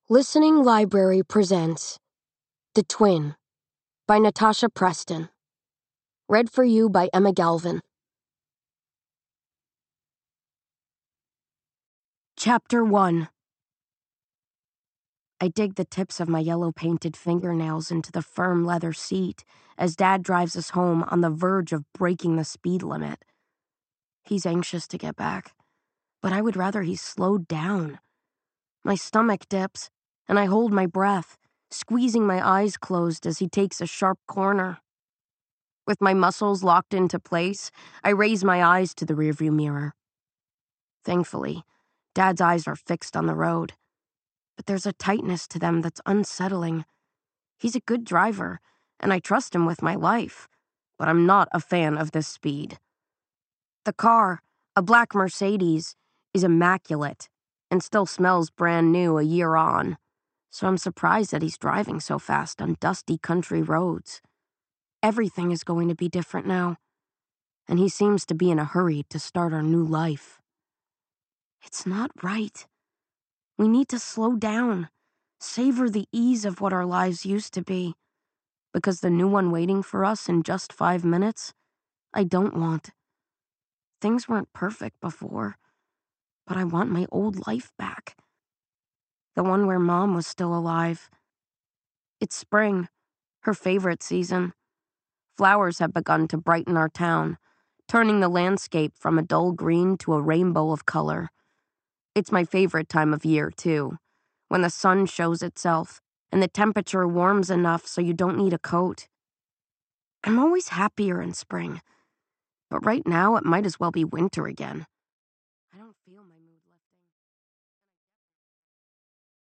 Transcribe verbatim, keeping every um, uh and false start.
Listening Library presents The Twin by Natasha Preston. Read for you by Emma Galvin. Chapter one. I dig the tips of my yellow-painted fingernails into the firm leather seat as Dad drives us home on the verge of breaking the speed limit. He's anxious to get back, but I would rather he slowed down. My stomach dips, and I hold my breath, squeezing my eyes closed as he takes a sharp corner. With my muscles locked into place, I raise my eyes to the rearview mirror. Thankfully, Dad's eyes are fixed on the road, but there's a tightness to them that's unsettling. He's a good driver, and I trust him with my life, but I'm not a fan of this speed. The car, a black Mercedes, is immaculate and still smells brand new a year on, so I'm surprised that he's driving so fast on dusty country roads. Everything is going to be different now, and he seems to be in a hurry to start our new life. It's not right. We need to slow down, savor the ease of what our lives used to be, because the new one waiting for us in just five minutes, I don't want. Things weren't perfect before, but I want my old life back. The one where Mom was still alive. It's spring, her favorite season. Flowers have begun to brighten our town, turning the landscape from a dull green to a rainbow of color. It's my favorite time of year, too, when the sun shows itself and the temperature warms enough so you don't need a coat. I'm always happier in spring, but right now it might as well be winter again.